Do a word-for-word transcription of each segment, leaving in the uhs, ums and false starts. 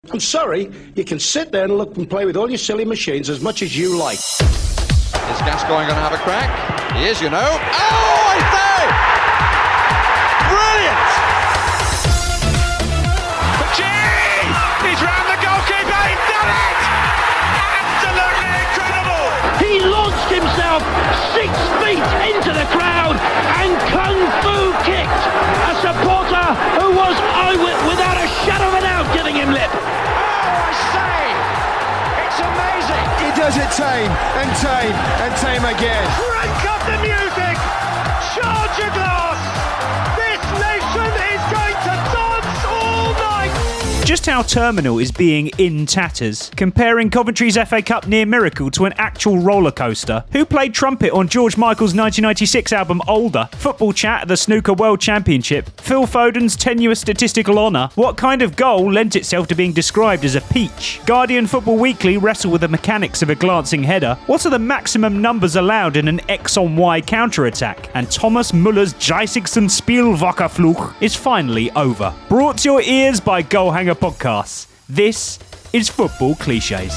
I'm sorry, you can sit there and look and play with all your silly machines as much as you like. Is Gascoigne going to have a crack? He is, you know. Oh, I say! Brilliant! Gee! He's round the goalkeeper, he's done it! Absolutely incredible! He launched himself six feet into the crowd and kung fu kicked a supporter who was, I w- without a shadow of a doubt, giving him lip. Does it tame and tame and tame again? Crank up the music! Charge a glass! This nation is going to dance all night! Just how terminal is being in tatters? Comparing Coventry's F A Cup near miracle to an actual roller coaster? Who played trumpet on George Michael's nineteen ninety-six album Older? Football chat at the Snooker World Championship? Phil Foden's tenuous statistical honour? What kind of goal lent itself to being described as a peach? Guardian Football Weekly wrestle with the mechanics of a glancing header? What are the maximum numbers allowed in an X on Y counter-attack? And Thomas Muller's Geissigsten Spielwockerfluch is finally over. Brought to your ears by Goalhanger Podcasts. This is Football Clichés.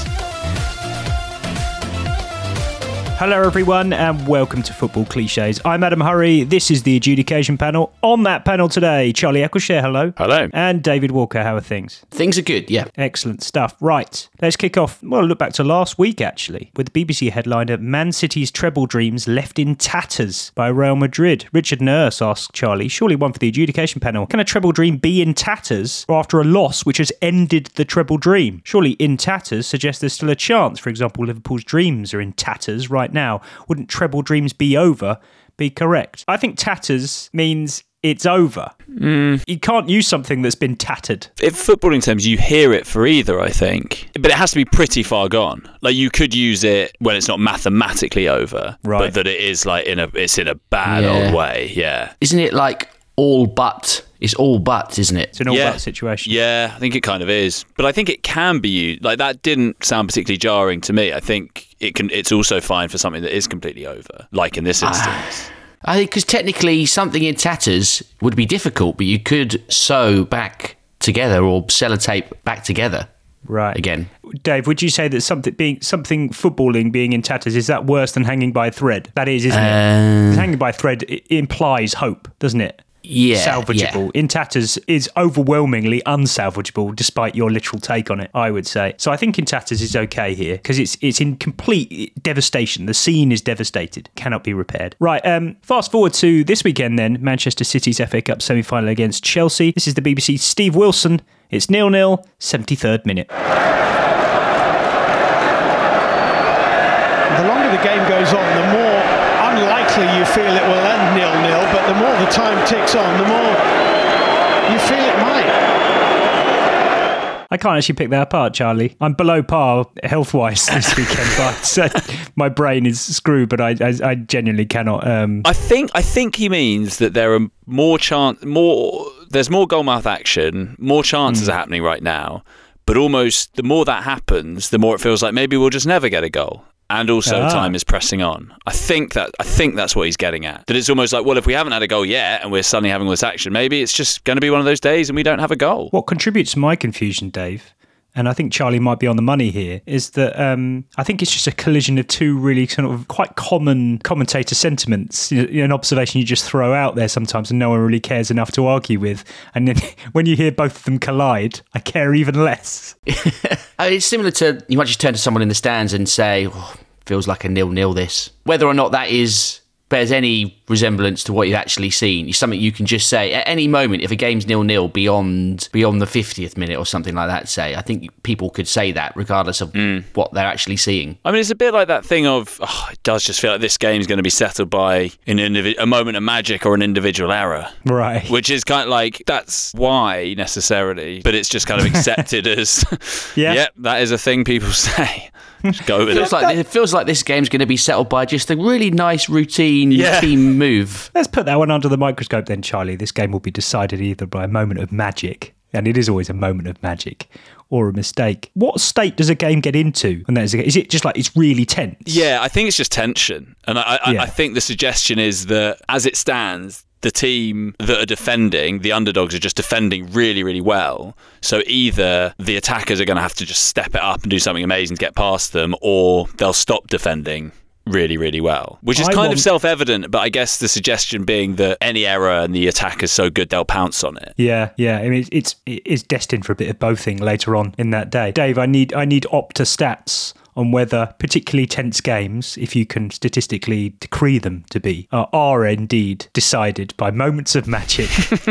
Hello everyone and welcome to Football Clichés. I'm Adam Hurrey, this is the adjudication panel. On that panel today, Charlie Eccleshare, hello. Hello. And David Walker, how are things? Things are good, yeah. Excellent stuff. Right, let's kick off, well, look back to last week actually, with the B B C headliner, Man City's treble dreams left in tatters by Real Madrid. Richard Nurse asked Charlie, surely one for the adjudication panel, can a treble dream be in tatters after a loss which has ended the treble dream? Surely in tatters suggests there's still a chance. For example, Liverpool's dreams are in tatters right now. Wouldn't treble dreams be over be correct? I think tatters means it's over. Mm. You can't use something that's been tattered. In footballing terms, you hear it for either, I think. But it has to be pretty far gone. Like, you could use it when it's not mathematically over, right, but that it is like in a it's in a bad Yeah. old way. Yeah. Isn't it like all but? It's all but, isn't it? It's an all Yeah. but situation. Yeah, I think it kind of is. But I think it can be used. Like, that didn't sound particularly jarring to me. I think it can. It's also fine for something that is completely over, like in this instance. I think because technically something in tatters would be difficult, but you could sew back together or sellotape back together. Right. Again. Dave, would you say that something being something footballing being in tatters, is that worse than hanging by a thread? That is, isn't Uh, it? 'Cause hanging by a thread it implies hope, doesn't it? Yeah. Salvageable. Yeah. In tatters is overwhelmingly unsalvageable, despite your literal take on it, I would say. So I think in tatters is okay here because it's it's in complete devastation. The scene is devastated, cannot be repaired. Right. Um. Fast forward to this weekend, then Manchester City's F A Cup semi-final against Chelsea. This is the B B C's Steve Wilson. It's nil nil, seventy-third minute. The longer the game goes on, the more unlikely you feel it will end nil-nil, but the more the time ticks on, the more you feel it might. I can't actually pick that apart, Charlie. I'm below par health-wise this weekend, but uh, my brain is screwed, but I, I, I genuinely cannot. Um... I think I think he means that there are more chance, more there's more goalmouth action, more chances Mm. are happening right now, but almost the more that happens, the more it feels like maybe we'll just never get a goal. And also Ah. time is pressing on. I think that I think that's what he's getting at. That it's almost like, well, if we haven't had a goal yet and we're suddenly having all this action, maybe it's just going to be one of those days and we don't have a goal. What contributes to my confusion, Dave, and I think Charlie might be on the money here, is that um, I think it's just a collision of two really sort of quite common commentator sentiments. You know, an observation you just throw out there sometimes and no one really cares enough to argue with. And then when you hear both of them collide, I care even less. I mean, it's similar to, you might just turn to someone in the stands and say, oh, feels like a nil-nil this. Whether or not that is bears any resemblance to what you've actually seen is something you can just say at any moment. If a game's nil-nil beyond beyond the fiftieth minute or something like that, say, I think people could say that regardless of mm. what they're actually seeing. I mean, it's a bit like that thing of, oh, it does just feel like this game's going to be settled by an indivi- a moment of magic or an individual error. Right. Which is kind of like, that's why necessarily, but it's just kind of accepted as, yeah, yep, that is a thing people say. Just go with it. Feels it. like, it feels like this game's going to be settled by just a really nice routine yeah. team move. Let's put that one under the microscope then, Charlie. This game will be decided either by a moment of magic, and it is always a moment of magic, or a mistake. What state does a game get into when that is? Is it just like it's really tense? Yeah, I think it's just tension. And I, I, yeah. I think the suggestion is that as it stands, the team that are defending, the underdogs are just defending really, really well. So either the attackers are going to have to just step it up and do something amazing to get past them, or they'll stop defending really, really well, which is I kind want... of self-evident, but I guess the suggestion being that any error and the attacker's so good they'll pounce on it. Yeah, yeah. I mean, it's it's destined for a bit of bothing later on in that day. Dave, I need I need Opta stats on whether particularly tense games, if you can statistically decree them to be, are, are indeed decided by moments of magic.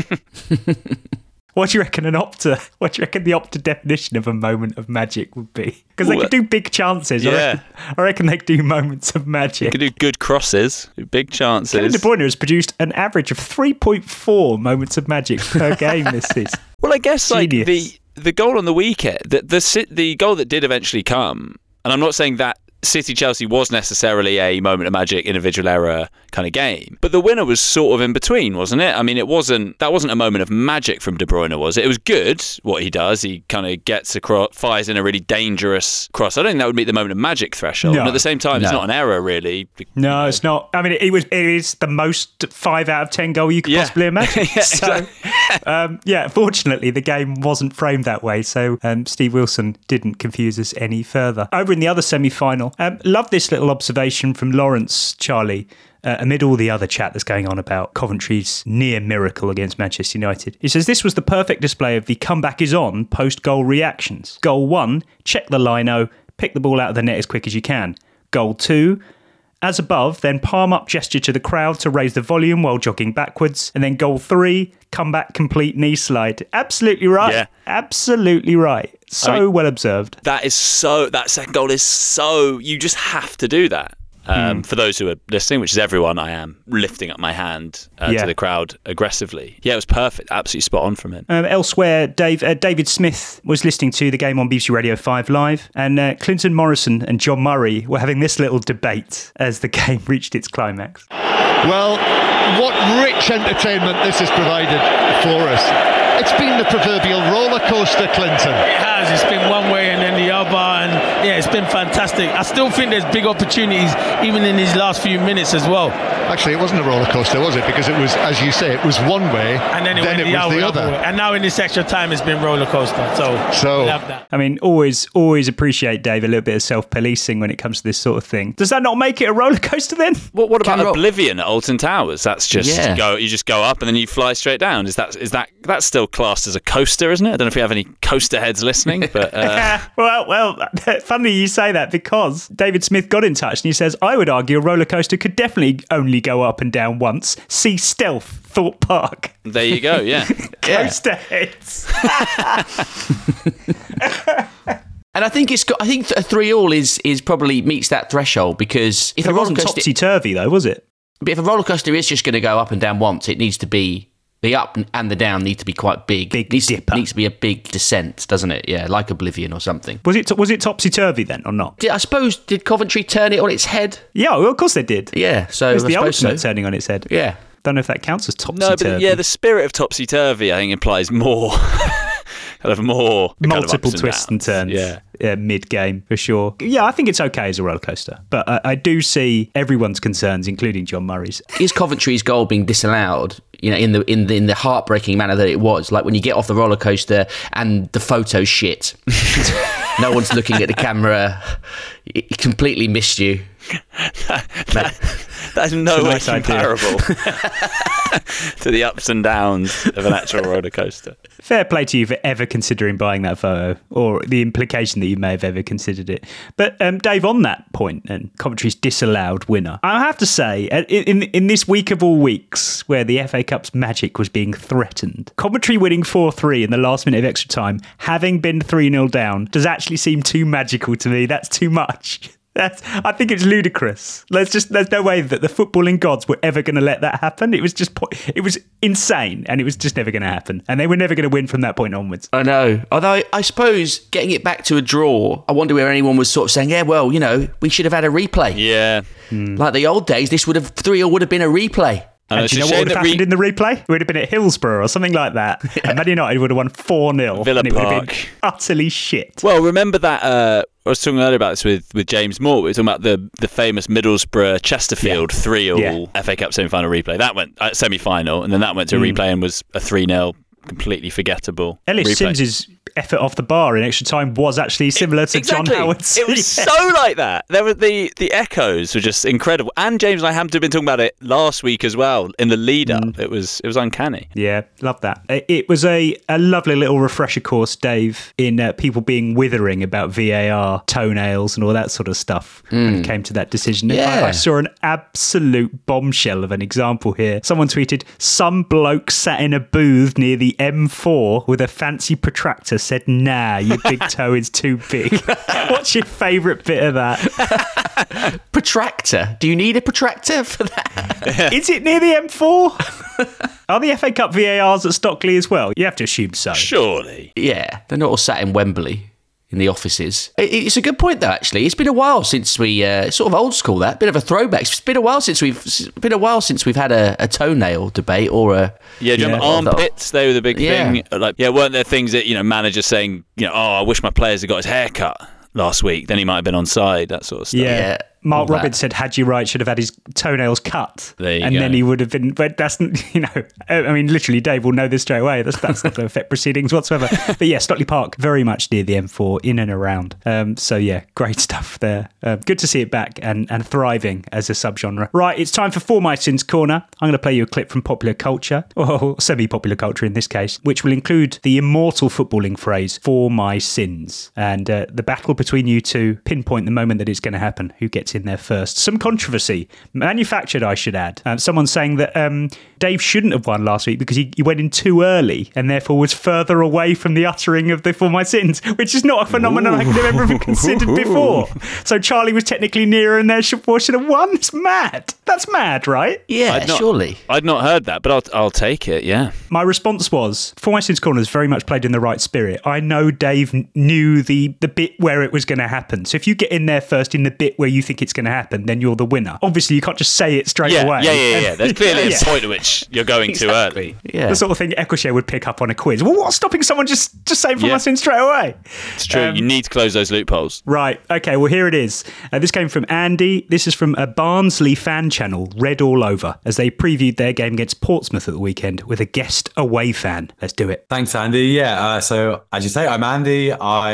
What do you reckon an Opta? What do you reckon the Opta definition of a moment of magic would be? Because they could do big chances. Yeah. I reckon, I reckon they could do moments of magic. They could do good crosses, big chances. Kevin De Bruyne has produced an average of three point four moments of magic per game this season. Well, I guess like Genius. the the goal on the weekend, the the the goal that did eventually come, and I'm not saying that City-Chelsea was necessarily a moment of magic, individual error kind of game, but the winner was sort of in between, wasn't it? I mean, it wasn't that wasn't a moment of magic from De Bruyne, was it? It was good what he does. He kind of gets across, fires in a really dangerous cross. I don't think that would meet the moment of magic threshold. No. And at the same time, No. it's not an error, really. No, it's not. I mean, it, it was. It is the most five out of ten goal you could Yeah. possibly imagine. Yeah, so, um, yeah. Fortunately, the game wasn't framed that way, so um, Steve Wilson didn't confuse us any further. Over in the other semi-final, um, love this little observation from Lawrence, Charlie. Uh, amid all the other chat that's going on about Coventry's near miracle against Manchester United. He says, this was the perfect display of the comeback is on post-goal reactions. Goal one, check the lino, pick the ball out of the net as quick as you can. Goal two, as above, then palm up gesture to the crowd to raise the volume while jogging backwards. And then goal three, comeback complete knee slide. Absolutely right. Yeah. Absolutely right. So I mean, well observed. That is so, that second goal is so, you just have to do that. Um, Mm. For those who are listening, which is everyone, I am lifting up my hand uh, Yeah. to the crowd aggressively. Yeah, it was perfect. Absolutely spot on from him. Um, elsewhere, Dave, uh, David Smith was listening to the game on B B C Radio five Live, and uh, Clinton Morrison and John Murray were having this little debate as the game reached its climax. Well, what rich entertainment this has provided for us. It's been the proverbial roller coaster, Clinton. It has. It's been one way and then the other, and yeah, it's been fantastic. I still think there's big opportunities even in these last few minutes as well. Actually, it wasn't a roller coaster, was it? Because it was, as you say, it was one way, And then it, then went it the was other, the other. way. And now in this extra time, it's been roller coaster. So, So- we love that. I mean, always, always appreciate, Dave, a little bit of self-policing when it comes to this sort of thing. Does that not make it a roller coaster then? What, what about Can roll- Oblivion at Alton Towers? That's just Yeah. you go. You just go up and then you fly straight down. Is that is that that's still classed as a coaster, isn't it? I don't know if we have any coaster heads listening, but uh, well, well, funny you say that because David Smith got in touch and he says, I would argue a roller coaster could definitely only go up and down once. See Stealth, Thorpe Park. there you go. Yeah. Coaster heads. And I think it's got. I think a three all is is probably meets that threshold because if It a roller wasn't coaster, topsy-turvy though, was it? but if a roller coaster is just going to go up and down once, it needs to be the up and the down need to be quite big. Big needs, dipper. needs to be a big descent, doesn't it? Yeah, like Oblivion or something. Was it was it topsy-turvy then or not? Did, I suppose did Coventry turn it on its head? Yeah, well, of course they did. Yeah, so It was I the suppose ultimate so. turning on its head. Yeah. Don't know if that counts as No, topsy-turvy. but yeah, the spirit of topsy turvy I think implies more, kind of more kind of multiple ups and twists and downs. turns. Yeah. Yeah, mid-game for sure. Yeah, I think it's okay as a roller coaster, but I, I do see everyone's concerns, including John Murray's. Is Coventry's goal being disallowed? You know, in the in the in the heartbreaking manner that it was, like when you get off the roller coaster and the photo's shit. No one's looking at the camera. It completely missed you. that, that's no It's a way nice idea. comparable to the ups and downs of an actual roller coaster. Fair play to you for ever considering buying that photo, or the implication that you may have ever considered it. But um, Dave, on that point, and Coventry's disallowed winner, I have to say, uh, in in this week of all weeks, where the F A Cup's magic was being threatened, Coventry winning four three in the last minute of extra time, having been three nil down, does actually seem too magical to me. That's too much. That's, I think it's ludicrous. Let's just, there's no way that the footballing gods were ever going to let that happen. It was just, po- it was insane, and it was just never going to happen. And they were never going to win from that point onwards. I know. Although I, I suppose getting it back to a draw, I wonder where anyone was sort of saying, yeah, well, you know, we should have had a replay. Yeah. Like the old days, this would have three or would have been a replay. And And it's do you a know what shame would have that happened re- in the replay? It would have been at Hillsborough or something like that. And Man United would have won four nil. Villa and it would have Park. been utterly shit. Well, remember that uh, I was talking earlier about this with, with James Moore. We were talking about the, the famous Middlesbrough Chesterfield Yeah. three all Yeah. F A Cup semi-final replay. That went uh, semi-final, and then that went to a Mm. replay and was a three nil, completely forgettable Ellis replay. Sims's effort off the bar in extra time was actually similar to Exactly. John Howard's. It was Yeah. so like that. There were the the echoes were just incredible. And James and I happened to have been talking about it last week as well in the lead up. Mm. It was it was uncanny. Yeah, love that. It it was a, a lovely little refresher course, Dave, in uh, people being withering about V A R, toenails, and all that sort of stuff when it came to that decision. Yeah. I, I saw an absolute bombshell of an example here. Someone tweeted, "Some bloke sat in a booth near the M four with a fancy protractor said, 'Nah, your big toe is too big.'" What's your favourite bit of that? Protractor. Do you need a protractor for that? Is it near the M four? Are the F A Cup V A Rs at Stockley as well? You have to assume so. Surely. Yeah, they're not all sat in Wembley in the offices. It- It's a good point, though. Actually, it's been a while since we uh, sort of old school. That bit of a throwback. It's been a while since we've it's been a while since we've had a, a toenail debate or a Yeah, do you remember Yeah. armpits? They were the big Yeah. thing. Like, yeah, weren't there things that, you know, managers saying, you know, oh, I wish my players had got his hair cut last week, then he might have been on side, that sort of stuff. Yeah. Yeah, Mark all Robbins that. said Hadji Wright should have had his toenails cut. There you and go. then he would have been, but that's, you know, I mean, literally, Dave will know this straight away. That's, that's not going to affect proceedings whatsoever. But yeah, Stockley Park, very much near the M four, in and around. Um, so yeah, great stuff there. Uh, good to see it back and, and thriving as a subgenre. Right, it's time for For My Sins Corner. I'm going to play you a clip from popular culture, or semi-popular culture in this case, which will include the immortal footballing phrase, "For my sins." And uh, the battle between you two, pinpoint the moment that it's going to happen, who gets in there first. Some controversy, manufactured, I should add. Um, someone saying that um, Dave shouldn't have won last week because he, he went in too early and therefore was further away from the uttering of the "For my sins," which is not a phenomenon I could have ever considered before. So Charlie was technically nearer and therefore should have won. It's mad. That's mad, right? yeah, I'd not- surely. I'd not heard that, but I'll I'll take it, yeah. My response was, For My Sins Corner is very much played in the right spirit. I know Dave n- knew the, the bit where it was going to happen. So if you get in there first in the bit where you think it's going to happen, then you're the winner. Obviously, you can't just say it straight Yeah, away. yeah, yeah, yeah, And- yeah. There's clearly Yeah. a point at which you're going too early. Yeah. The sort of thing Eccleshare would pick up on a quiz. Well, what's stopping someone just, just saying For Yeah. My Sins straight away? It's true. Um, you need to close those loopholes. Right. Okay. Well, here it is. Uh, this came from Andy. This is from a Barnsley fan channel, Red All Over, as they previewed their game against Portsmouth at the weekend with a guest away fan. Let's do it. Thanks, Andy. Yeah, uh, so as you say, I'm Andy.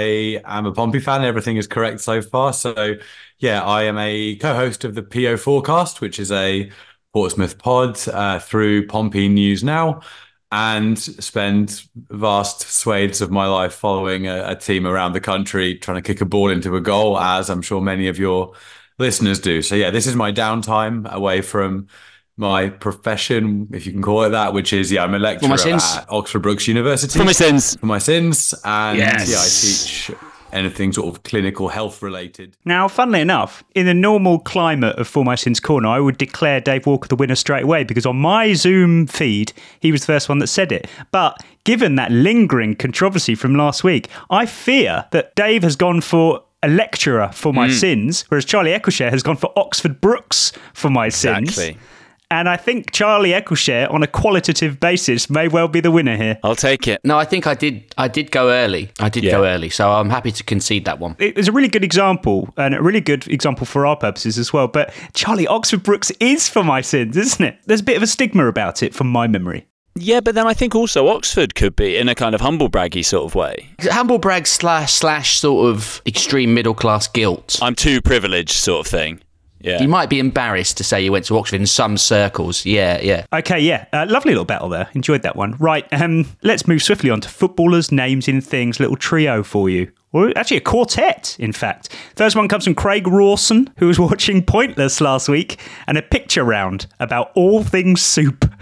I am a Pompey fan. Everything is correct so far. So, yeah, I am a co-host of the P O Forecast, which is a Portsmouth pod uh, through Pompey News Now, and spend vast swathes of my life following a, a team around the country trying to kick a ball into a goal, as I'm sure many of your listeners do. So, yeah, this is my downtime away from my profession, if you can call it that, which is, yeah, I'm a lecturer my sins. at Oxford Brookes University. For my sins. For my sins. And Yes. yeah, I teach anything sort of clinical health related. Now, funnily enough, in the normal climate of For My Sins Corner, I would declare Dave Walker the winner straight away because on my Zoom feed, he was the first one that said it. But given that lingering controversy from last week, I fear that Dave has gone for a lecturer for my sins, whereas Charlie Eccleshare has gone for Oxford Brookes for my sins. Exactly. And I think Charlie Eccleshare, on a qualitative basis, may well be the winner here. I'll take it. No, I think I did. I did go early. I did Yeah. go early, so I'm happy to concede that one. It was a really good example, and a really good example for our purposes as well. But Charlie, Oxford Brookes is for my sins, isn't it? There's a bit of a stigma about it from my memory. Yeah, but then I think also Oxford could be in a kind of humble braggy sort of way. Humble brag slash slash sort of extreme middle class guilt. I'm too privileged sort of thing. Yeah. You might be embarrassed to say you went to Oxford in some circles. Yeah, yeah. Okay, yeah. Uh, lovely little battle there. Enjoyed that one. Right, um, let's move swiftly on to footballers, names in things, little trio for you. Or actually a quartet, in fact. First one comes from Craig Rawson, who was watching Pointless last week, and a picture round about all things soup.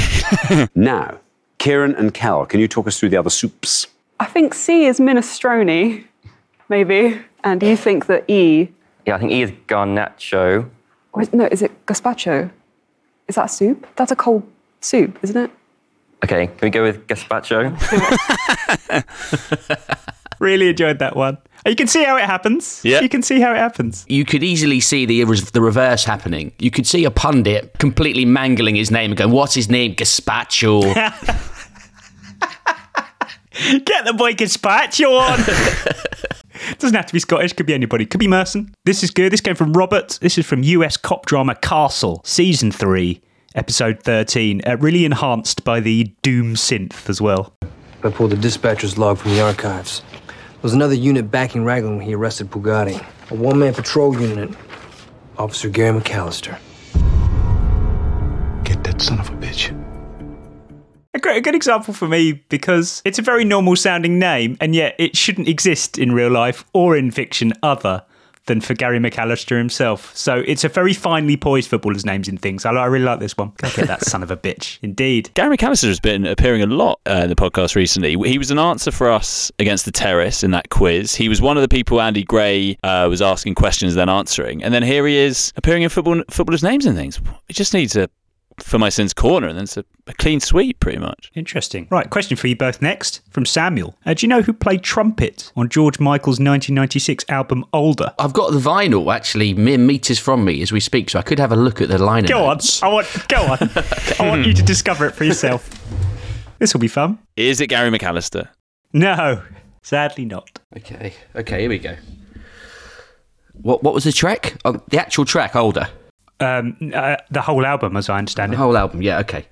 Now, Kieran and Cal, can you talk us through the other soups? I think C is minestrone, maybe. And you think that E... Yeah, I think E is garnacho. Or is, no, is it gazpacho? Is that soup? That's a cold soup, isn't it? Okay, can we go with gazpacho? Really enjoyed that one. You can see how it happens. Yeah. You can see how it happens. You could easily see the the reverse happening. You could see a pundit completely mangling his name and going, "What's his name? Gazpacho." Get the boy gazpacho on. Doesn't have to be Scottish, could be anybody. Could be Merson. This is good. This came from Robert. This is from U S cop drama Castle, Season three, Episode thirteen. Uh, really enhanced by the Doom synth as well. I pulled the dispatcher's log from the archives. There was another unit backing Raglan when he arrested Bugatti. A one-man patrol unit. Officer Gary McAllister. Get that son of a bitch. A, great, a good example for me because it's a very normal sounding name and yet it shouldn't exist in real life or in fiction other than for Gary McAllister himself. So it's a very finely poised footballer's names in things. I, I really like this one. Go get that son of a bitch. Indeed. Gary McAllister has been appearing a lot uh, in the podcast recently. He was an answer for us against the Terrace in that quiz. He was one of the people Andy Gray uh, was asking questions then answering. And then here he is appearing in football footballers' names and things. He just needs a For My Sins corner and then it's a, a clean sweep pretty much. Interesting. Right, question for you both next from Samuel. Uh, do you know who played trumpet on George Michael's nineteen ninety-six album Older? I've got the vinyl actually mere metres from me as we speak, so I could have a look at the liner Go notes. on. I want, go on. I want you to discover it for yourself. This will be fun. Is it Gary McAllister? No, sadly not. Okay, okay, here we go. What What was the track? Oh, the actual track, Older. Um, uh, the whole album, as I understand the it. The whole album, yeah, okay.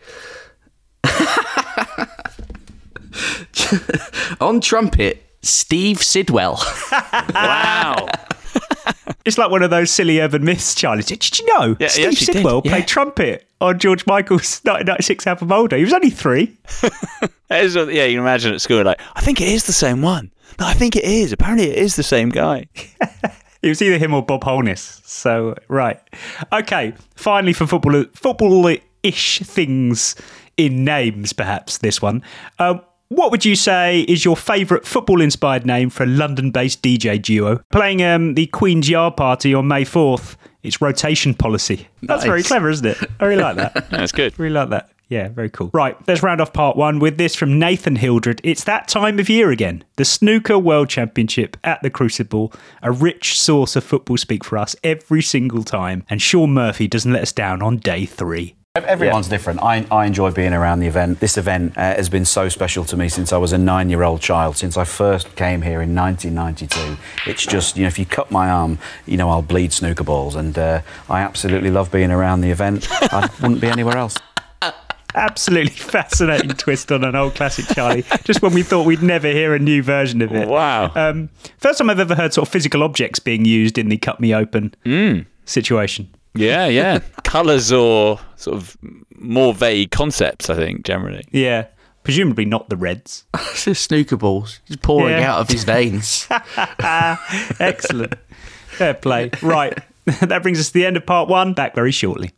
On trumpet, Steve Sidwell. Wow. It's like one of those silly urban myths, Charlie. Did, did you know yeah, Steve Sidwell did, yeah. played trumpet on George Michael's nineteen ninety-six album Older? He was only three. Is, yeah, you can imagine at school, like, I think it is the same one. No, I think it is. Apparently it is the same guy. It was either him or Bob Holness. So, right. Okay, finally for football, football-ish things in names, perhaps, this one. Um, what would you say is your favourite football-inspired name for a London-based D J duo? Playing um, the Queen's Yard Party on May fourth, it's rotation policy. That's Nice. very clever, isn't it? I really like that. Yeah, that's good. Really like that. Yeah, very cool. Right, let's round off part one with this from Nathan Hildred. It's that time of year again. The Snooker World Championship at the Crucible, a rich source of football speak for us every single time. And Sean Murphy doesn't let us down on day three. Everyone's yeah. different. I, I enjoy being around the event. This event uh, has been so special to me since I was a nine-year-old child, since I first came here in nineteen ninety-two. It's just, you know, if you cut my arm, you know, I'll bleed snooker balls. And uh, I absolutely love being around the event. I wouldn't be anywhere else. Absolutely fascinating twist on an old classic, Charlie. Just when we thought we'd never hear a new version of it. Wow. Um, first time I've ever heard sort of physical objects being used in the cut me open mm. situation. Yeah, yeah. Colours or sort of more vague concepts, I think, generally. Yeah. Presumably not the Reds. Just snooker balls. Just pouring Yeah. out of his veins. Excellent. Fair play. Right. That brings us to the end of part one. Back very shortly.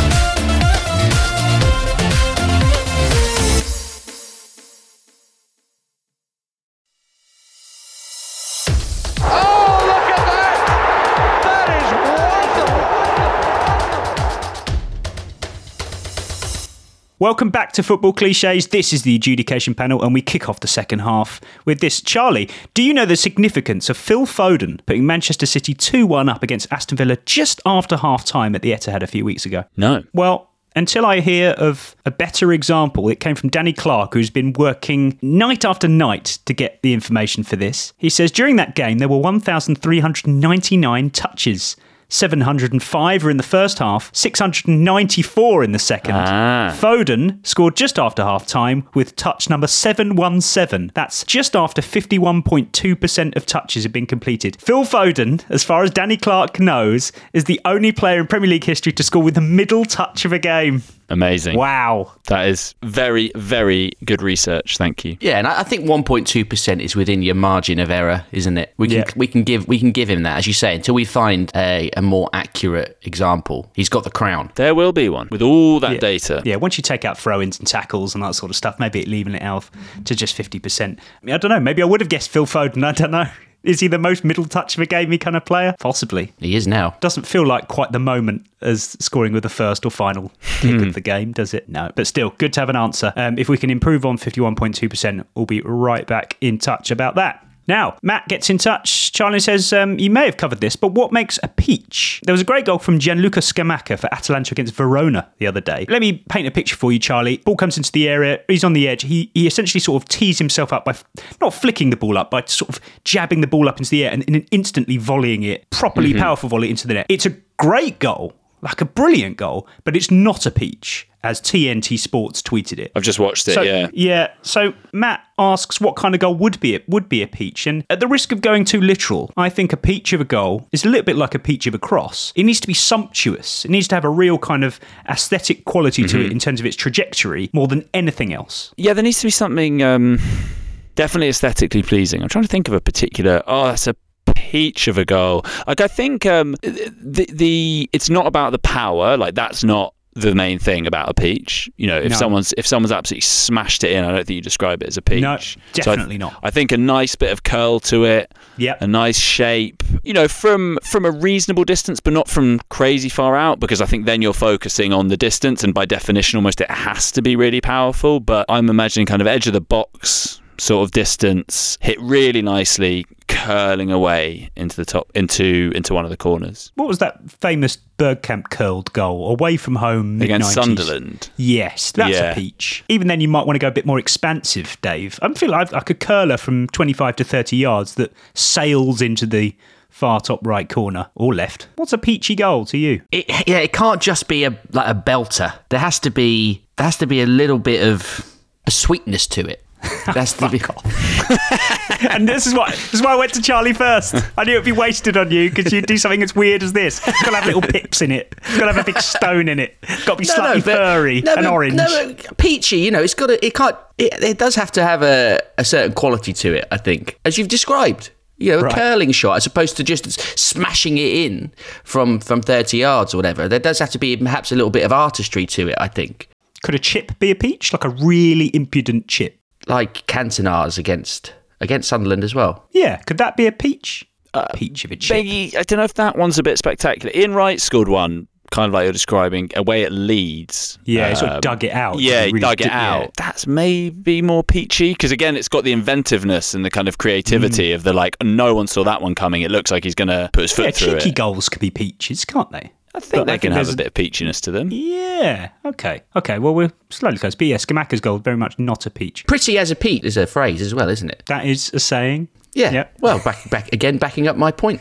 Welcome back to Football Cliches. This is the adjudication panel and we kick off the second half with this. Charlie, do you know the significance of Phil Foden putting Manchester City two one up against Aston Villa just after half-time at the Etihad a few weeks ago? No. Well, until I hear of a better example, it came from Danny Clark, who's been working night after night to get the information for this. He says during that game there were one thousand three hundred ninety-nine touches. seven hundred five were in the first half, six hundred ninety-four in the second. Ah. Foden scored just after half-time with touch number seven one seven. That's just after fifty-one point two percent of touches had been completed. Phil Foden, as far as Danny Clark knows, is the only player in Premier League history to score with the middle touch of a game. Amazing. Wow. That is very, very good research. Thank you. Yeah, and I think one point two percent is within your margin of error, isn't it? We can Yeah. we can give we can give him that, as you say, until we find a, a more accurate example. He's got the crown. There will be one with all that Yeah. data. Yeah, once you take out throw-ins and tackles and that sort of stuff, maybe it leaving it out to just fifty percent. I mean, I don't know. Maybe I would have guessed Phil Foden. I don't know. Is he the most middle touch of a gamey kind of player? Possibly. He is now. Doesn't feel like quite the moment as scoring with the first or final kick of the game, does it? No. But still, good to have an answer. Um, if we can improve on fifty-one point two percent, we'll be right back in touch about that. Now, Matt gets in touch. Charlie says, um, you may have covered this, but what makes a peach? There was a great goal from Gianluca Scamacca for Atalanta against Verona the other day. Let me paint a picture for you, Charlie. Ball comes into the area. He's on the edge. He he essentially sort of tees himself up by f- not flicking the ball up, by sort of jabbing the ball up into the air and, and instantly volleying it, properly mm-hmm. powerful volley into the net. It's a great goal, like a brilliant goal, but it's not a peach, as T N T Sports tweeted it. I've just watched it, so, yeah. Yeah, so Matt asks what kind of goal would be it would be a peach, and at the risk of going too literal, I think a peach of a goal is a little bit like a peach of a cross. It needs to be sumptuous. It needs to have a real kind of aesthetic quality to mm-hmm. it in terms of its trajectory more than anything else. Yeah, there needs to be something um, definitely aesthetically pleasing. I'm trying to think of a particular, oh, that's a peach of a goal. Like, I think um, the, the it's not about the power, like that's not the main thing about a peach. You know, if No. someone's if someo's absolutely smashed it in, I don't think you describe it as a peach. No, definitely so I, not. I think a nice bit of curl to it, Yep. a nice shape, you know, from from a reasonable distance, but not from crazy far out, because I think then you're focusing on the distance, and by definition, almost it has to be really powerful. But I'm imagining kind of edge of the box sort of distance, hit really nicely, curling away into the top, into into one of the corners. What was that famous Bergkamp curled goal away from home Against mid-nineties? Sunderland. Yes, that's Yeah. a peach. Even then, you might want to go a bit more expansive, Dave. I feel like, like a curler from twenty-five to thirty yards that sails into the far top right corner or left. What's a peachy goal to you? It, yeah, it can't just be a like a belter. There has to be there has to be a little bit of a sweetness to it. That's the And this is what this is why I went to Charlie first. I knew it'd be wasted on you because you'd do something as weird as this. It's got to have little pips in it. It's got to have a big stone in it. It's got to be No, slightly no, but- furry no, and but- orange. No, but peachy, you know, it's got to, it can't, it, it does have to have a, a certain quality to it, I think, as you've described. You know, a Right. curling shot as opposed to just smashing it in from, from thirty yards or whatever. There does have to be perhaps a little bit of artistry to it, I think. Could a chip be a peach? Like a really impudent chip? Like Cantona's against against Sunderland as well. Yeah, could that be a peach? A peach of a chip. Maybe, I don't know if that one's a bit spectacular. Ian Wright scored one, kind of like you're describing, away at Leeds. Yeah, he sort of Um, dug it out. Yeah, He he really dug it did- out. yeah. That's maybe more peachy, because again, it's got the inventiveness and the kind of creativity Mm. of the, like, no one saw that one coming. It looks like he's going to put his foot Yeah, through cheeky it. goals could be peaches, can't they? I think But they I can think have there's a bit of peachiness to them. Yeah, okay. Okay, well, we're slowly close. But yeah, Scamacca's goal, very much not a peach. Pretty as a peach is a phrase as well, isn't it? That is a saying. Yeah. Yep. Well, back, back again, backing up my point.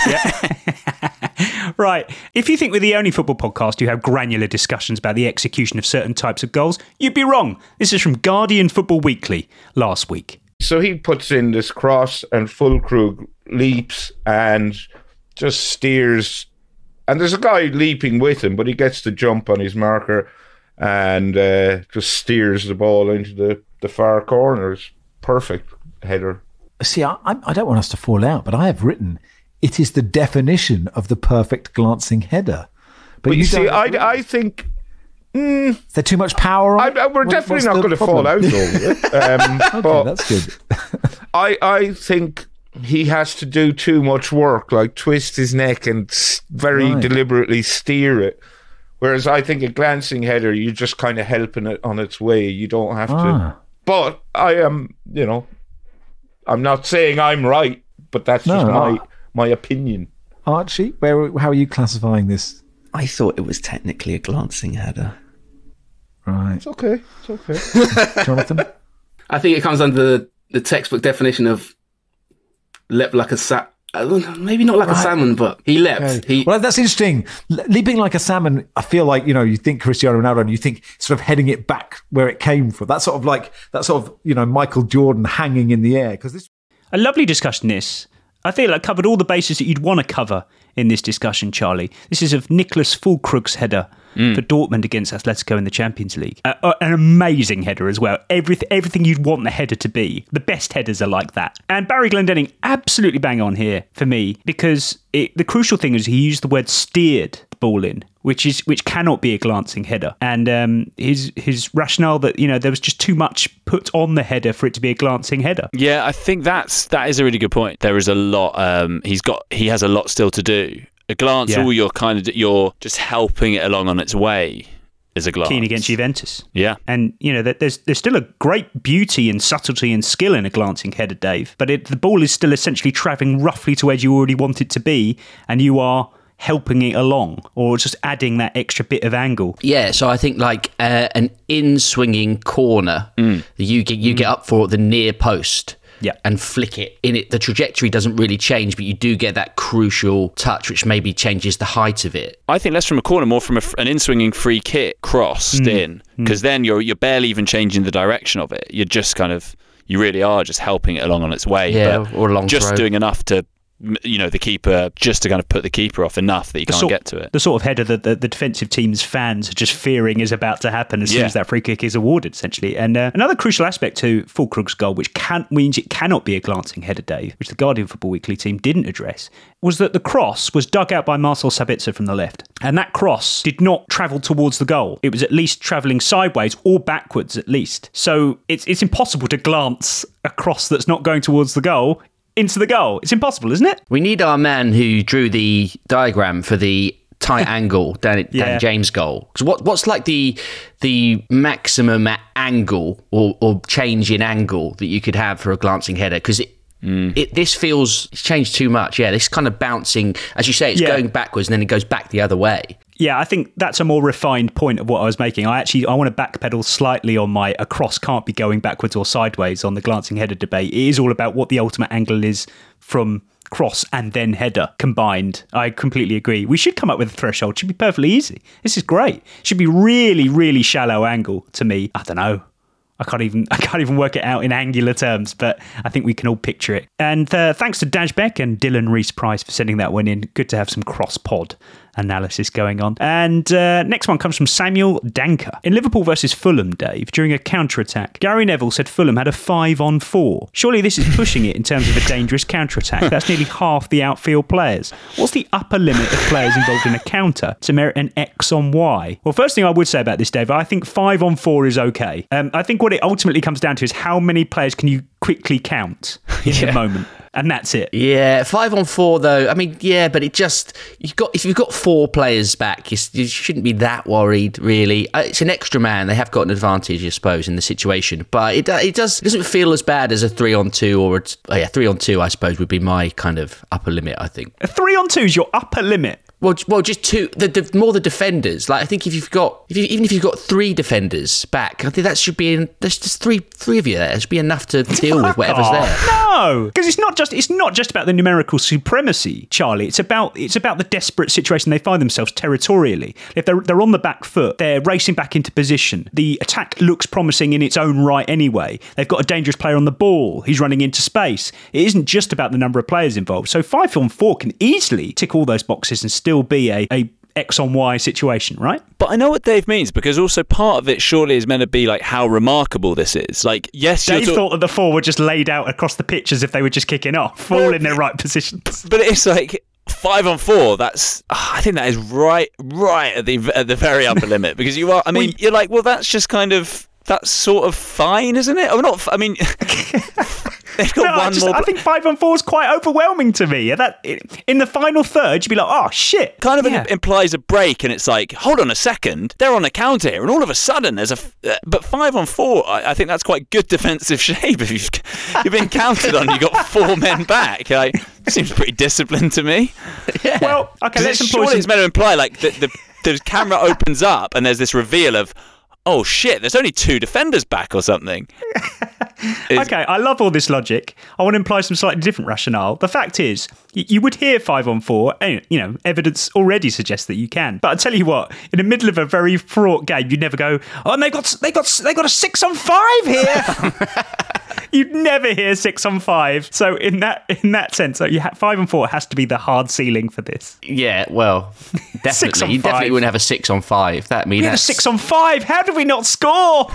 Right. If you think we're the only football podcast who have granular discussions about the execution of certain types of goals, you'd be wrong. This is from Guardian Football Weekly last week. So he puts in this cross and Fulkrug leaps and just steers. And there's a guy leaping with him, but he gets the jump on his marker and uh, just steers the ball into the, the far corner. It's perfect header. See, I, I don't want us to fall out, but I have written it is the definition of the perfect glancing header. But, you, see, don't I, agree. I think... Mm, Is there too much power on I, I, we're What- definitely what's not the going to fall out problem? over it. Um, Okay, but that's good. I, I think he has to do too much work, like twist his neck and s- very Right. deliberately steer it. Whereas I think a glancing header, you're just kind of helping it on its way. You don't have Ah. to. But I am, you know, I'm not saying I'm right, but that's No, just my, I- my opinion. Archie, where how are you classifying this? I thought it was technically a glancing header. Right. It's okay. It's okay. Jonathan? I think it comes under the, the textbook definition of leapt like a sa- I don't know, maybe not like a Right. salmon, but he leapt. Okay. He Well, that's interesting. Le- Leaping like a salmon, I feel like, you know, you think Cristiano Ronaldo and you think sort of heading it back where it came from. That's sort of like, that sort of, you know, Michael Jordan hanging in the air. Because this. A lovely discussion, this. I feel like covered all the bases that you'd want to cover in this discussion, Charlie. This is of Nicholas Fulkrug's header Mm. for Dortmund against Atletico in the Champions League. Uh, uh, an amazing header as well. Everyth- everything you'd want the header to be. The best headers are like that. And Barry Glendenning, absolutely bang on here for me, because it, the crucial thing is he used the word steered the ball in, which is which cannot be a glancing header. And um, his his rationale that, you know, there was just too much put on the header for it to be a glancing header. Yeah, I think that's that is a really good point. There is a lot. Um, he's got he has a lot still to do. A glance, Yeah. all you're kind of you're just helping it along on its way is a glance. Keane against Juventus. Yeah. And, you know, there's there's still a great beauty and subtlety and skill in a glancing header, Dave, but it, the ball is still essentially travelling roughly to where you already want it to be, and you are helping it along or just adding that extra bit of angle. Yeah, so I think like uh, an in-swinging corner Mm. that you get, you get up for the near post. Yeah. And flick it in it. The trajectory doesn't really change, but you do get that crucial touch, which maybe changes the height of it. I think less from a corner, more from a, an in-swinging free kick crossed Mm. in, because Mm. then you're you're barely even changing the direction of it. You're just kind of, you really are just helping it along on its way. Yeah, but or a long just throw. doing enough to, you know, the keeper, just to kind of put the keeper off enough that you The can't sort, get to it. The sort of header that the, the defensive team's fans are just fearing is about to happen as soon Yeah. as that free kick is awarded, essentially. And uh, another crucial aspect to Füllkrug's goal, which can, means it cannot be a glancing header, Dave, which the Guardian Football Weekly team didn't address, was that the cross was dug out by Marcel Sabitzer from the left. And that cross did not travel towards the goal. It was at least travelling sideways or backwards at least. So it's it's impossible to glance a cross that's not going towards the goal into the goal. It's impossible, isn't it? We need our man who drew the diagram for the tight angle Danny, Yeah. Danny James goal. So what what's like the the maximum a- angle or, or change in angle that you could have for a glancing header? Because it, it this feels it's changed too much. Yeah, this kind of bouncing, as you say, it's Yeah. going backwards and then it goes back the other way. Yeah, I think that's a more refined point of what I was making. I actually I want to backpedal slightly on my a cross can't be going backwards or sideways on the glancing header debate. It is all about what the ultimate angle is from cross and then header combined. I completely agree. We should come up with a threshold. It should be perfectly easy. This is great. It should be really, really shallow angle to me. I don't know. I can't even I can't even work it out in angular terms, but I think we can all picture it. And uh, thanks to Dashbeck and Dylan Reese-Price for sending that one in. Good to have some cross-pod analysis going on. And uh, next one comes from Samuel Danker. In Liverpool versus Fulham, Dave, during a counter-attack, Gary Neville said Fulham had a five on four. Surely this is pushing it in terms of a dangerous counter-attack. That's nearly half the outfield players. What's the upper limit of players involved in a counter to merit an X on Y? Well, first thing I would say about this, Dave, I think five on four is okay. Um, I think what it ultimately comes down to is how many players can you quickly count in Yeah. the moment. And that's it. Yeah, five on four though. I mean, yeah, but it just you've got if you've got four players back, you, you shouldn't be that worried, really. Uh, It's an extra man; they have got an advantage, I suppose, in the situation. But it it does it doesn't feel as bad as a three on two or a, oh yeah, three on two. I suppose would be my kind of upper limit. I think a three on two is your upper limit. Well, j- well, just two. The, the more the defenders. Like I think if you've got, if you, even if you've got three defenders back, I think that should be. In, there's just three, three of you there. There should be enough to deal with whatever's Oh, there. No, because it's not just it's not just about the numerical supremacy, Charlie. It's about it's about the desperate situation they find themselves territorially. If they're they're on the back foot, they're racing back into position. The attack looks promising in its own right anyway. They've got a dangerous player on the ball. He's running into space. It isn't just about the number of players involved. So five on four can easily tick all those boxes and still be a, a X on Y situation, right? But I know what Dave means, because also part of it surely is meant to be like how remarkable this is. Like, yes, Dave you're thought that the four were just laid out across the pitch as if they were just kicking off, all in their right positions. But it's like five on four. That's ah, I think that is right, right at the at the very upper limit, because you are. I mean, you're like, well, that's just kind of that's sort of fine, isn't it? Or not? I mean. They've got No, one I, just, more. I think five on four is quite overwhelming to me. That in the final third, you'd be like, "Oh shit!" Kind of yeah. implies a break, and it's like, hold on a second, they're on a counter here, and all of a sudden there's a. Uh, but five on four, I, I think that's quite good defensive shape. If you've you've been counted on, you got four men back. Like, seems pretty disciplined to me. Yeah. Well, okay, let's employ. Surely Some... it's meant to imply like the, the the camera opens up, and there's this reveal of. Oh shit, there's only two defenders back or something. Okay, I love all this logic. I want to imply some slightly different rationale. The fact is, y- you would hear five on four, and, you know, evidence already suggests that you can. But I tell you what, in the middle of a very fraught game, you'd never go, oh, and they got they got they got a six on five here. You'd never hear six on five. So in that in that sense, you ha- five on four has to be the hard ceiling for this. Yeah, well, definitely. Six on You definitely five. wouldn't have a six on five. That means We had a six on five. How did we not score?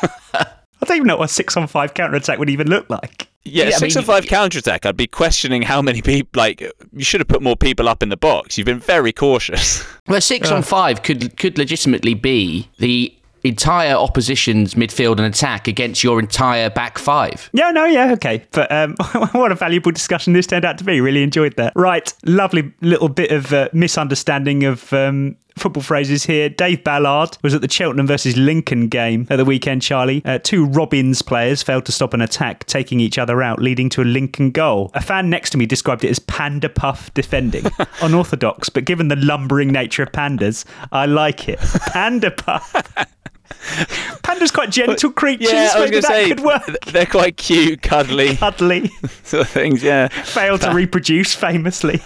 I don't even know what a six on five counter attack would even look like. Yeah, Yeah, I six mean, and five counter attack. I'd be questioning how many people. Like, you should have put more people up in the box. You've been very cautious. Well, six Uh. on five could could legitimately be the entire opposition's midfield and attack against your entire back five. Yeah, no, yeah, okay. But um, what a valuable discussion this turned out to be. Really enjoyed that. Right, lovely little bit of uh, misunderstanding of um, football phrases here. Dave Ballard was at the Cheltenham versus Lincoln game at the weekend, Charlie. Uh, two Robins players failed to stop an attack, taking each other out, leading to a Lincoln goal. A fan next to me described it as panda puff defending. Unorthodox, but given the lumbering nature of pandas, I like it. Panda puff. Pandas quite gentle creatures. Yeah, I was Maybe going to that say, could work. they're quite cute, cuddly. Cuddly. Sort of things, yeah. Failed to reproduce, famously.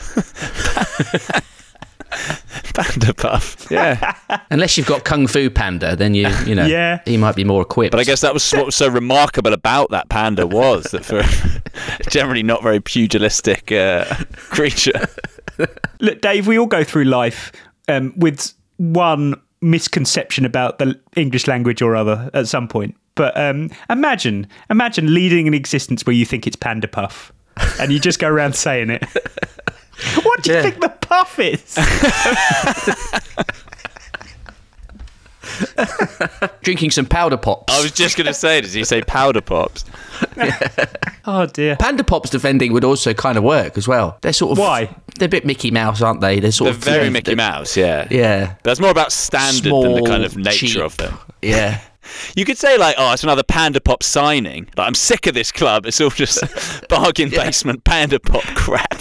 Panda puff, yeah. Unless you've got Kung Fu Panda, then you you know yeah. he might be more equipped. But I guess that was what was so remarkable about that panda was that for a generally not very pugilistic uh, creature. Look, Dave, we all go through life um, with one misconception about the English language or other at some point. But um, imagine, imagine leading an existence where you think it's panda puff, and you just go around saying it. What do you Yeah. think the puff is? Drinking some powder pops. I was just going to say, does he say powder pops? Oh dear. Panda pops defending would also kind of work as well. They're sort of Why? They're a bit Mickey Mouse, aren't they? They're sort They're of very they're- Mickey Mouse, yeah. Yeah. But it's more about standard than the Small, kind of nature cheap. of them. Yeah. You could say like, oh, it's another Panda Pop signing. Like, I'm sick of this club. It's all just bargain basement Panda Pop crap.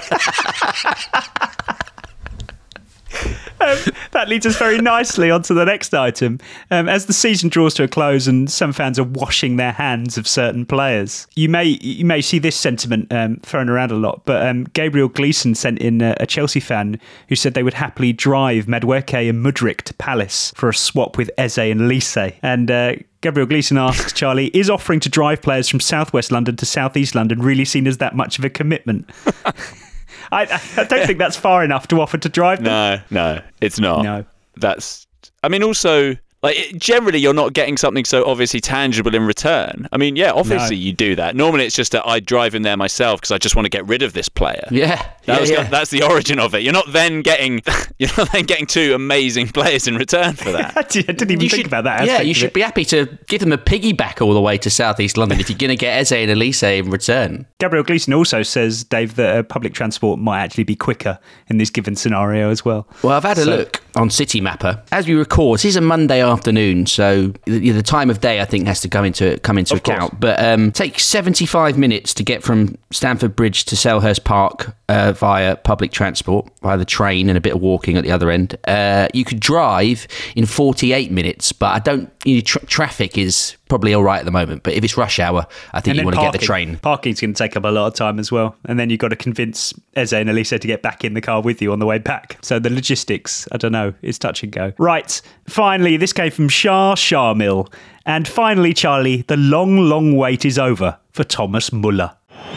Um, that leads us very nicely onto the next item. Um, as the season draws to a close and some fans are washing their hands of certain players, you may you may see this sentiment um, thrown around a lot. But um, Gabriel Gleeson sent in a, a Chelsea fan who said they would happily drive Madueke and Mudryk to Palace for a swap with Eze and Lise. And uh, Gabriel Gleeson asks, Charlie, is offering to drive players from southwest London to southeast London really seen as that much of a commitment? I, I don't think that's far enough to offer to drive them. No, no, it's not. No. That's, I mean, also, like, it, generally you're not getting something so obviously tangible in return. I mean, yeah, obviously No. you do that. Normally it's just that I drive in there myself because I just want to get rid of this player. Yeah. That yeah, was, yeah. That's the origin of it. You're not then getting, you're not then getting two amazing players in return for that. I didn't even You think should- about that. Yeah, aspect you of should it. be happy to give them a piggyback all the way to southeast London if you're going to get Eze and Elise in return. Gabriel Gleeson also says, Dave, that uh, public transport might actually be quicker in this given scenario as well. Well, I've had a So- look on City Mapper. As we record, this is a Monday afternoon, so the, the time of day I think has to come into come into Of course. account. But um, takes seventy-five minutes to get from Stamford Bridge to Selhurst Park uh, via public transport, via the train and a bit of walking at the other end. Uh, you could drive in forty-eight minutes, but I don't. You know, tra- traffic is probably all right at the moment. But if it's rush hour, I think And you then want to get the parking. train. Parking's going to take up a lot of time as well. And then you've got to convince Eze and Elise to get back in the car with you on the way back. So the logistics, I don't know, it's touch and go. Right, finally, this came from Shah Sharmil. And finally, Charlie, the long, long wait is over for Thomas Muller.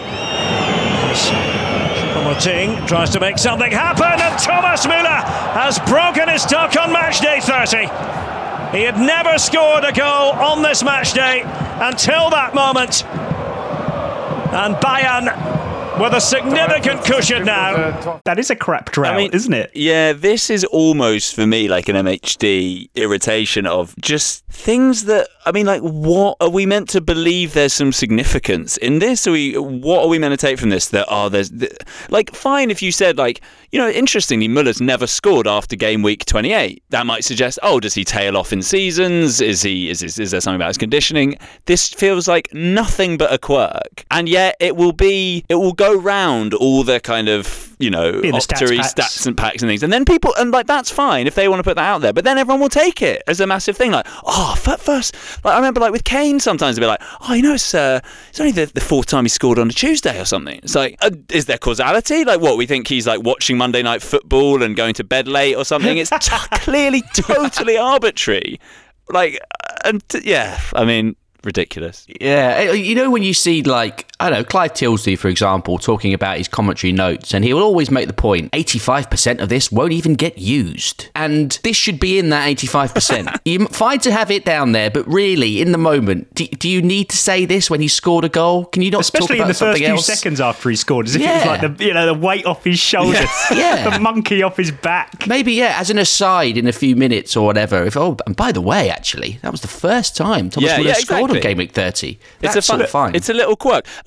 Choupo-Moting tries to make something happen, and Thomas Müller has broken his duck on match day thirty. He had never scored a goal on this match day until that moment. And Bayern with a significant cushion now. That is a crap drought, I mean, isn't it? Yeah, this is almost for me like an M H D irritation of just things that, I mean, like, what are we meant to believe there's some significance in this? Are we, what are we meant to take from this? That, oh, there's, th- like, fine if you said, like, you know, interestingly, Muller's never scored after game week twenty-eight. That might suggest, oh, does he tail off in seasons? Is he, is, is, is there something about his conditioning? This feels like nothing but a quirk. And yet it will be, it will go round all the kind of, you know, Be in the stats optery packs. stats and packs and things. And then people, and like, that's fine if they want to put that out there, but then everyone will take it as a massive thing. Like, oh, f- first, like, I remember like with Kane sometimes they'd be like, oh, you know, it's, uh, it's only the, the fourth time he scored on a Tuesday or something. It's like, uh, is there causality? Like, what, we think he's like watching Monday Night Football and going to bed late or something? It's t- clearly totally arbitrary. Like, and t- yeah, I mean, ridiculous. Yeah, you know when you see, like, I don't know, Clive Tilsley, for example, talking about his commentary notes, and he will always make the point, eighty-five percent of this won't even get used. And this should be in that eighty-five percent. You're fine to have it down there, but really, in the moment, do, do you need to say this when he scored a goal? Can you not Especially talk about in the first something few else? seconds after he scored, as if it Yeah. was like the, you know, the weight off his shoulders, Yeah. the monkey off his back. Maybe, yeah, as an aside in a few minutes or whatever. If oh, and by the way, actually, that was the first time Thomas Yeah, Muller yeah, scored on exactly. game week thirty. It's That's a all fun, fine. It's a little quirk. And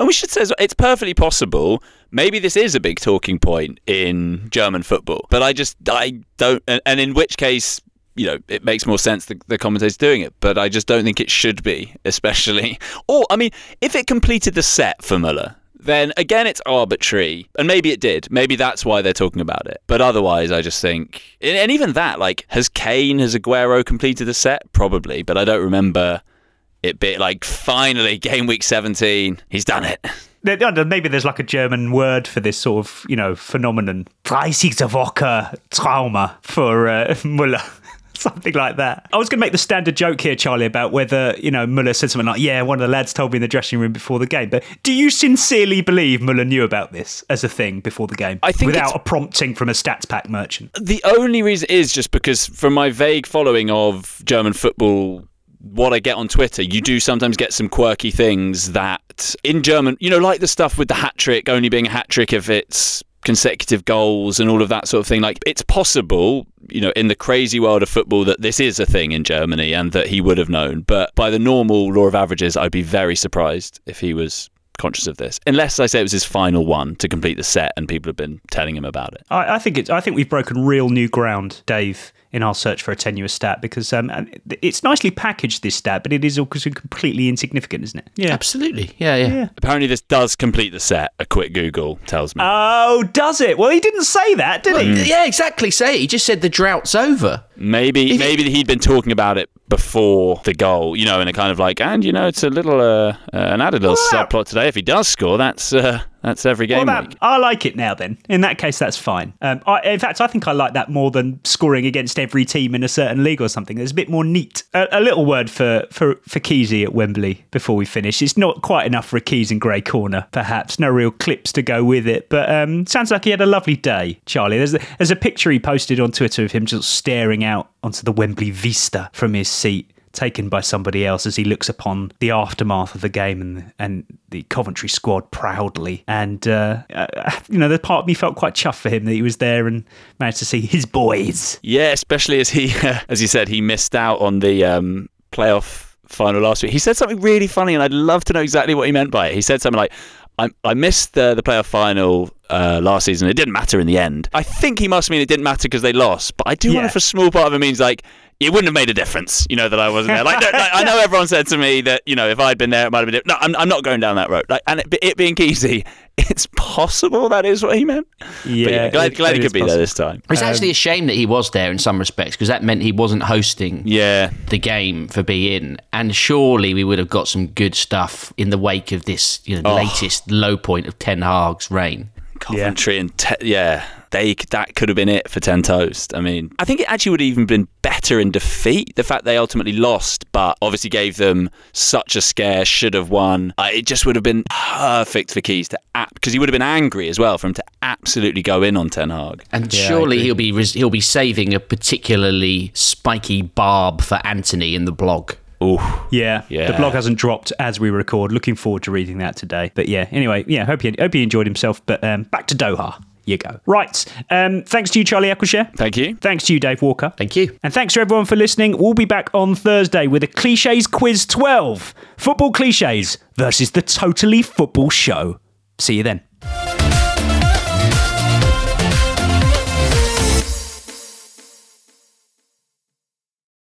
And we should say as well, it's perfectly possible. Maybe this is a big talking point in German football, but I just I don't. And, and in which case, you know, it makes more sense the, the commentators doing it, but I just don't think it should be, especially. Or I mean, if it completed the set for Muller, then again it's arbitrary, and maybe it did. Maybe that's why they're talking about it. But otherwise, I just think, and even that, like, has Kane, has Aguero completed the set? Probably, but I don't remember it be like finally game week seventeen, he's done it. Maybe there's like a German word for this sort of, you know, phenomenon. dreißigste Woche Trauma for uh, Muller. Something like that. I was going to make the standard joke here, Charlie, about whether, you know, Muller said something like, yeah, one of the lads told me in the dressing room before the game. But do you sincerely believe Muller knew about this as a thing before the game? I think without a prompting from a stats pack merchant? The only reason is just because from my vague following of German football, what I get on Twitter, you do sometimes get some quirky things that in German, you know, like the stuff with the hat-trick only being a hat-trick if it's consecutive goals and all of that sort of thing. Like, it's possible, you know, in the crazy world of football that this is a thing in Germany and that he would have known. But by the normal law of averages, I'd be very surprised if he was conscious of this, unless I say it was his final one to complete the set and people have been telling him about it. I, I think it's. I think we've broken real new ground, Dave, in our search for a tenuous stat, because um, it's nicely packaged, this stat, but it is also completely insignificant, isn't it? Yeah, absolutely. Yeah, yeah, yeah. Apparently, this does complete the set. A quick Google tells me. Oh, does it? Well, he didn't say that, did he? Well, yeah, exactly. Say it. He just said the drought's over. Maybe, if maybe he'd been talking about it before the goal, you know, in a kind of like, and you know, it's a little uh, uh, an added little well, subplot today. If he does score, that's uh, that's every game well, that, week. I like it now. Then, in that case, that's fine. Um, I, in fact, I think I like that more than scoring against every team in a certain league or something. It's a bit more neat. A, a little word for for for Kesey at Wembley before we finish. It's not quite enough for a Keys and Grey corner, perhaps. No real clips to go with it, but um, sounds like he had a lovely day, Charlie. There's a, there's a picture he posted on Twitter of him just staring out onto the Wembley vista from his seat, taken by somebody else as he looks upon the aftermath of the game and and the Coventry squad proudly. And, uh, uh, you know, the part of me felt quite chuffed for him that he was there and managed to see his boys. Yeah, especially as he, uh, as he said, he missed out on the um, playoff final last week. He said something really funny, and I'd love to know exactly what he meant by it. He said something like, I, I missed the, the playoff final uh, last season. It didn't matter in the end. I think he must mean it didn't matter because they lost, but I do yeah. wonder if a small part of it means like, it wouldn't have made a difference, you know, that I wasn't there. Like, no, like I know everyone said to me that, you know, if I'd been there, it might have been different. No, I'm, I'm not going down that road. Like, and it, it being Kesey, it's possible that is what he meant. Yeah, but yeah glad, it, glad it he could be possible. there this time. It's Um, actually a shame that he was there in some respects, because that meant he wasn't hosting yeah. the game for beIN. And surely we would have got some good stuff in the wake of this, you know, Oh. latest low point of Ten Hag's reign. Coventry yeah. and te- yeah, they that could have been it for Ten Toast. I mean, I think it actually would have even been better in defeat. The fact they ultimately lost, but obviously gave them such a scare, should have won. Uh, it just would have been perfect for Keys to app because he would have been angry as well for him to absolutely go in on Ten Hag. And yeah, surely he'll be res- he'll be saving a particularly spiky barb for Anthony in the blog. Ooh. Yeah, yeah, the blog hasn't dropped as we record. Looking forward to reading that today. But yeah, anyway, yeah, hope he hope he enjoyed himself. But um, back to Doha. You go. Right. Um, thanks to you, Charlie Eccleshare. Thank you. Thanks to you, Dave Walker. Thank you. And thanks to everyone for listening. We'll be back on Thursday with a Clichés Quiz twelve. Football clichés versus the Totally Football Show. See you then.